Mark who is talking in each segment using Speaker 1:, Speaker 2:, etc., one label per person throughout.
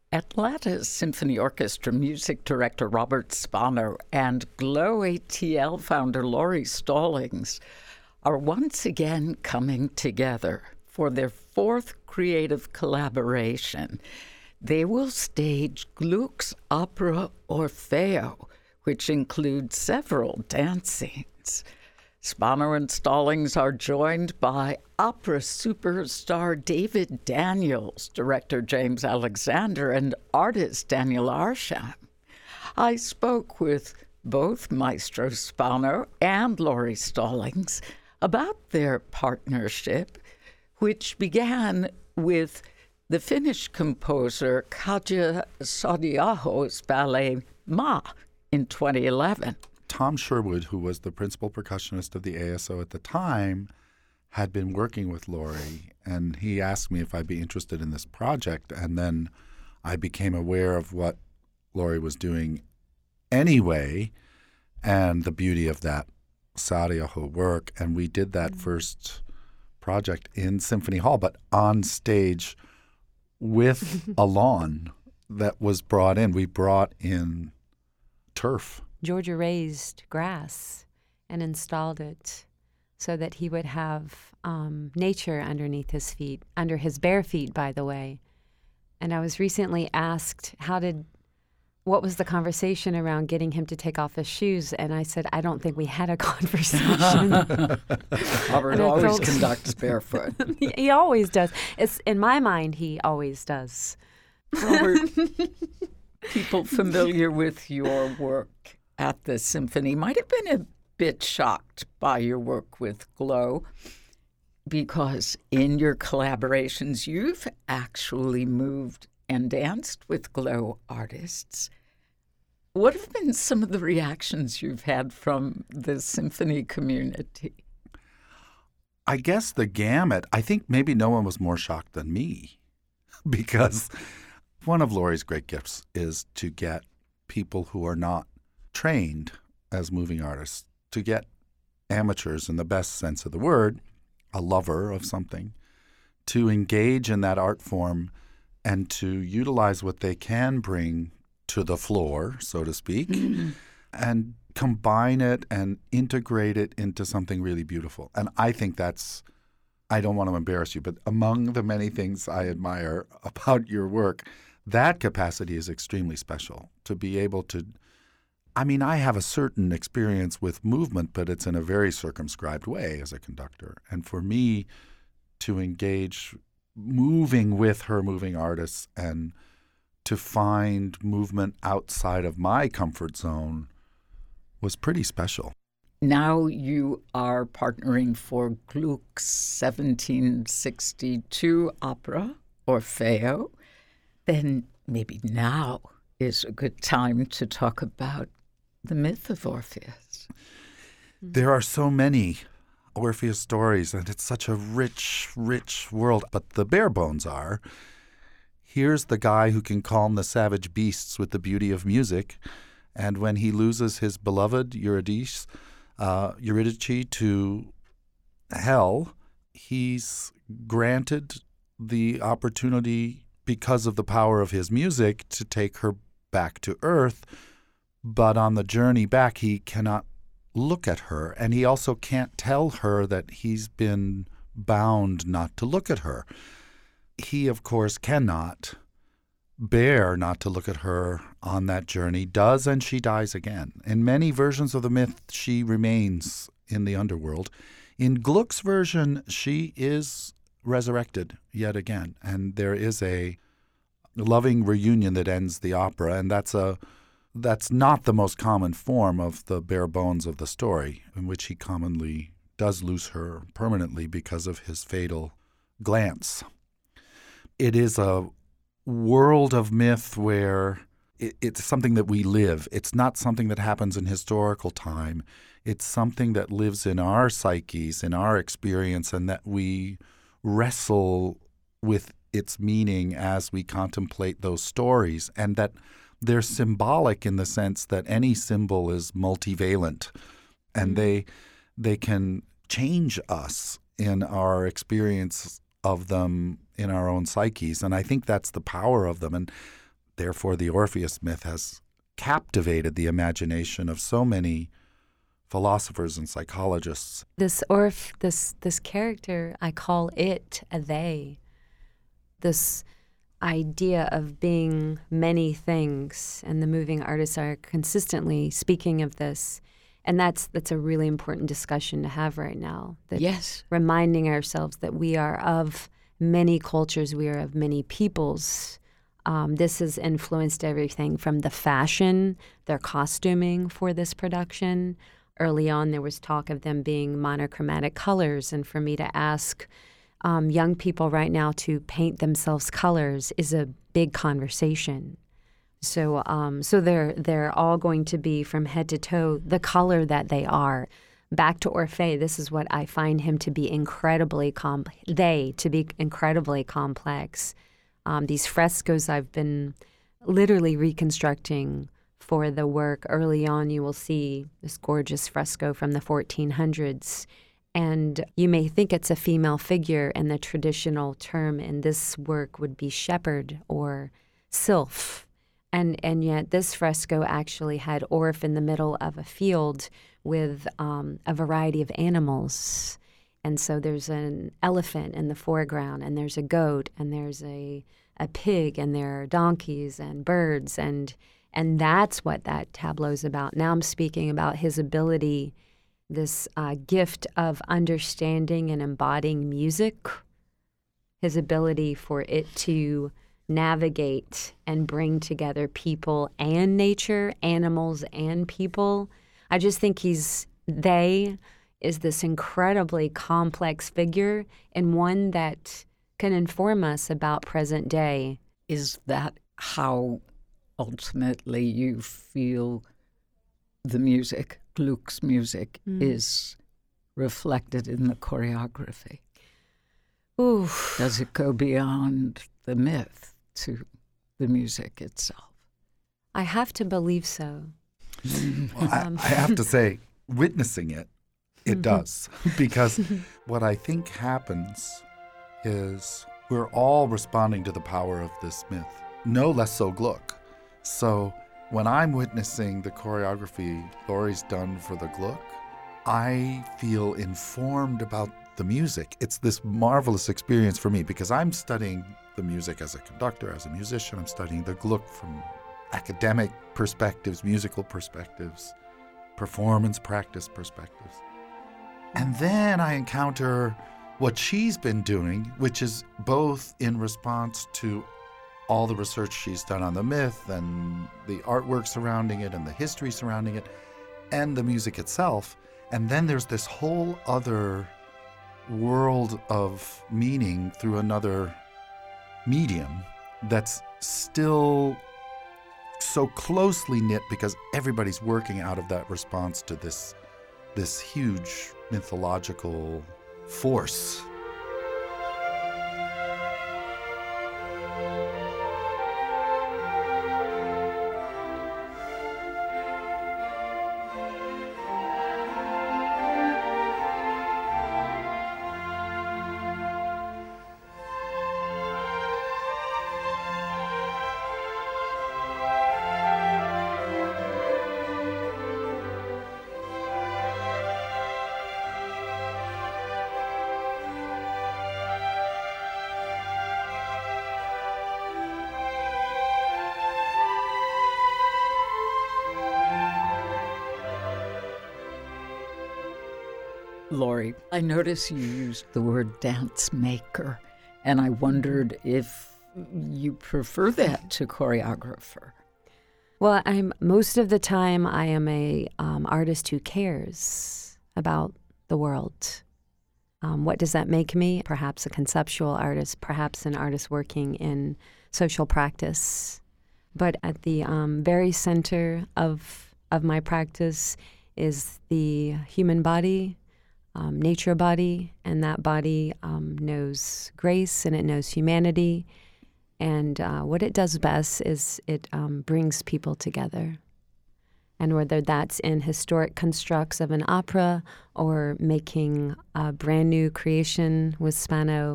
Speaker 1: Atlanta Symphony Orchestra music director Robert Spano and Glow ATL founder Laurie Stallings are once again coming together for their fourth creative collaboration. They will stage Gluck's opera Orfeo, which includes several dance scenes. Spano and Stallings are joined by opera superstar David Daniels, director James Alexander, and artist Daniel Arsham. I spoke with both Maestro Spano and Laurie Stallings about their partnership, which began with the Finnish composer Katja Saariaho's ballet Ma in 2011.
Speaker 2: Tom Sherwood, who was the principal percussionist of the ASO at the time, had been working with Laurie, and he asked me if I'd be interested in this project. And then I became aware of what Laurie was doing anyway and the beauty of that Saariaho work. And we did that first project in Symphony Hall, but on stage with a lawn that was brought in. We brought in turf.
Speaker 3: Georgia raised grass and installed it so that he would have nature underneath his feet, under his bare feet, by the way. And I was recently asked, what was the conversation around getting him to take off his shoes? And I said, I don't think we had a conversation.
Speaker 1: Robert always conducts barefoot.
Speaker 3: He always does. It's in my mind, he always does.
Speaker 1: Robert, people familiar with your work at the symphony might have been a bit shocked by your work with Glow, because in your collaborations, you've actually moved and danced with Glow artists. What have been some of the reactions you've had from the symphony community?
Speaker 2: I guess the gamut. I think maybe no one was more shocked than me, because one of Laurie's great gifts is to get people who are not trained as moving artists, to get amateurs in the best sense of the word, a lover of something, to engage in that art form and to utilize what they can bring to the floor, so to speak, and combine it and integrate it into something really beautiful. And I think that's, I don't want to embarrass you, but among the many things I admire about your work, that capacity is extremely special, to be able to, I mean, I have a certain experience with movement, but it's in a very circumscribed way as a conductor. And for me to engage moving with her moving artists and to find movement outside of my comfort zone was pretty special.
Speaker 1: Now you are partnering for Gluck's 1762 opera, Orfeo. Then maybe now is a good time to talk about the myth of Orpheus.
Speaker 2: There are so many Orpheus stories, and it's such a rich, rich world. But the bare bones are, here's the guy who can calm the savage beasts with the beauty of music, and when he loses his beloved Eurydice to hell, he's granted the opportunity, because of the power of his music, to take her back to earth. But on the journey back, he cannot look at her, and he also can't tell her that he's been bound not to look at her. He, of course, cannot bear not to look at her on that journey, does, and she dies again. In many versions of the myth, she remains in the underworld. In Gluck's version, she is resurrected yet again, and there is a loving reunion that ends the opera, and that's not the most common form of the bare bones of the story, in which he commonly does lose her permanently because of his fatal glance. It is a world of myth where it's something that we live. It's not something that happens in historical time. It's something that lives in our psyches, in our experience, and that we wrestle with its meaning as we contemplate those stories, and that they're symbolic in the sense that any symbol is multivalent, and they can change us in our experience of them in our own psyches. And I think that's the power of them. And therefore the Orpheus myth has captivated the imagination of so many philosophers and psychologists.
Speaker 3: This character, I call it a they. This idea of being many things, and the moving artists are consistently speaking of this. And that's a really important discussion to have right now. That
Speaker 1: yes.
Speaker 3: Reminding ourselves that we are of many cultures, we are of many peoples. This has influenced everything from the fashion, their costuming for this production. Early on, there was talk of them being monochromatic colors, and for me to ask young people right now to paint themselves colors is a big conversation. So they're all going to be from head to toe the color that they are. Back to Orpheus, this is what I find him to be incredibly incredibly complex. These frescoes I've been literally reconstructing for the work. Early on, you will see this gorgeous fresco from the 1400s. And you may think it's a female figure, and the traditional term in this work would be shepherd or sylph. And yet this fresco actually had Orph in the middle of a field with a variety of animals. And so there's an elephant in the foreground, and there's a goat, and there's a pig, and there are donkeys and birds, and that's what that tableau's about. Now I'm speaking about his ability, this gift of understanding and embodying music, his ability for it to navigate and bring together people and nature, animals and people. I just think is this incredibly complex figure, and one that can inform us about present day.
Speaker 1: Is that how ultimately you feel the music, Gluck's music, is reflected in the choreography?
Speaker 3: Ooh.
Speaker 1: Does it go beyond the myth to the music itself?
Speaker 3: I have to believe so.
Speaker 2: Well, I have to say, witnessing it does. Because what I think happens is we're all responding to the power of this myth, no less so Gluck. So when I'm witnessing the choreography Laurie's done for the Gluck, I feel informed about the music. It's this marvelous experience for me because I'm studying the music as a conductor, as a musician. I'm studying the Gluck from academic perspectives, musical perspectives, performance practice perspectives. And then I encounter what she's been doing, which is both in response to all the research she's done on the myth and the artwork surrounding it and the history surrounding it and the music itself. And then there's this whole other world of meaning through another medium that's still so closely knit because everybody's working out of that response to this huge mythological force.
Speaker 1: Laurie, I noticed you used the word dance maker, and I wondered if you prefer that to choreographer.
Speaker 3: Well, most of the time I am a artist who cares about the world. What does that make me? Perhaps a conceptual artist, perhaps an artist working in social practice. But at the very center of my practice is the human body, nature body, and that body knows grace and it knows humanity. And what it does best is it brings people together. And whether that's in historic constructs of an opera or making a brand new creation with Spano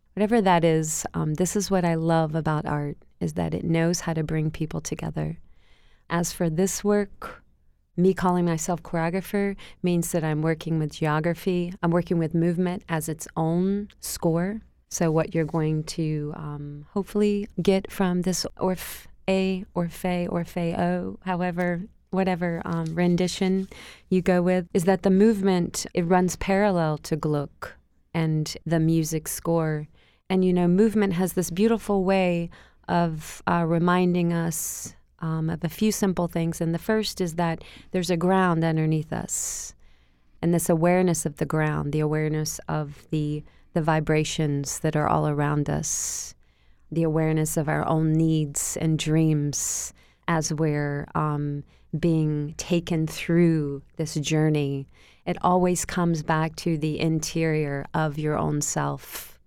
Speaker 3: whatever that is, this is what I love about art, is that it knows how to bring people together. As for this work, me calling myself choreographer means that I'm working with geography. I'm working with movement as its own score. So what you're going to hopefully get from this Orfe, Orfeo, however, whatever rendition you go with, is that the movement, it runs parallel to Gluck and the music score. And, movement has this beautiful way of reminding us of a few simple things. And the first is that there's a ground underneath us. And this awareness of the ground, the awareness of the vibrations that are all around us, the awareness of our own needs and dreams as we're being taken through this journey. It always comes back to the interior of your own self.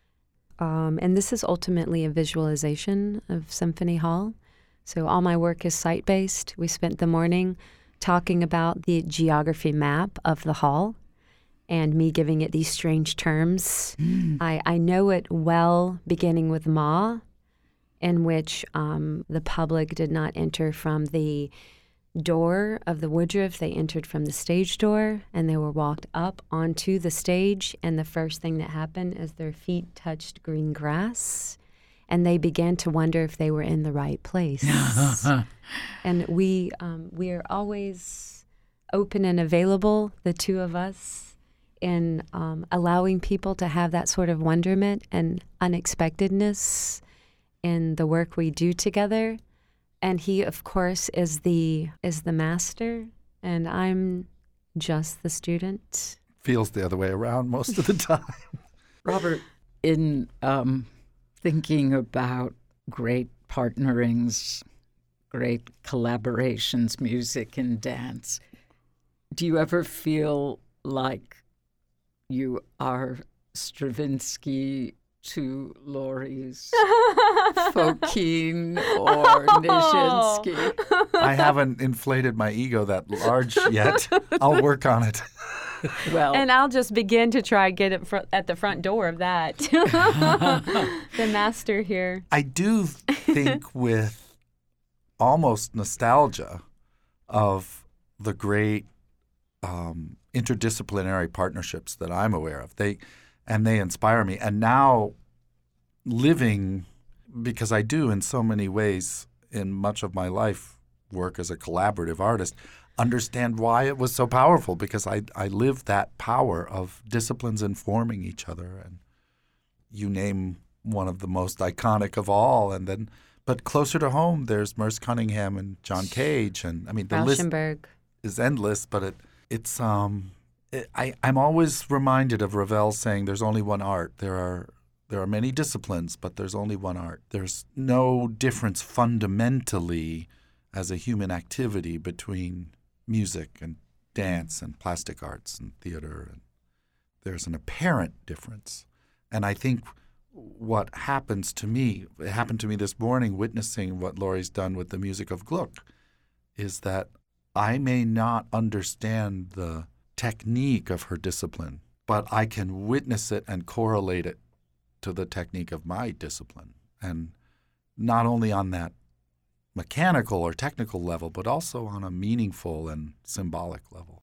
Speaker 3: And this is ultimately a visualization of Symphony Hall. So all my work is site-based. We spent the morning talking about the geography map of the hall and me giving it these strange terms. I know it well, beginning with Ma, in which the public did not enter from the door of the Woodruff. They entered from the stage door, and they were walked up onto the stage, and the first thing that happened is their feet touched green grass, and they began to wonder if they were in the right place. And we are always open and available, the two of us, in allowing people to have that sort of wonderment and unexpectedness in the work we do together. And he, of course, is the master, and I'm just the student.
Speaker 2: Feels the other way around most of the time.
Speaker 1: Robert, in thinking about great partnerings, great collaborations, music and dance, do you ever feel like you are Stravinsky to Laurie's Fokine or Nijinsky?
Speaker 2: I haven't inflated my ego that large yet. I'll work on it.
Speaker 1: Well,
Speaker 3: and I'll just begin to try get it at the front door of that. The master here.
Speaker 2: I do think with almost nostalgia of the great interdisciplinary partnerships that I'm aware of. They inspire me. And now living, because I do in so many ways in much of my life work as a collaborative artist, understand why it was so powerful, because I live that power of disciplines informing each other. And you name one of the most iconic of all, but closer to home, there's Merce Cunningham and John Cage, and I mean the list is endless. But I'm always reminded of Ravel saying, "There's only one art. There are many disciplines, but there's only one art. There's no difference fundamentally as a human activity between music and dance and plastic arts and theater. And there's an apparent difference." And I think what happens to me, it happened to me this morning witnessing what Laurie's done with the music of Gluck, is that I may not understand the technique of her discipline, but I can witness it and correlate it to the technique of my discipline. And not only on that mechanical or technical level, but also on a meaningful and symbolic level.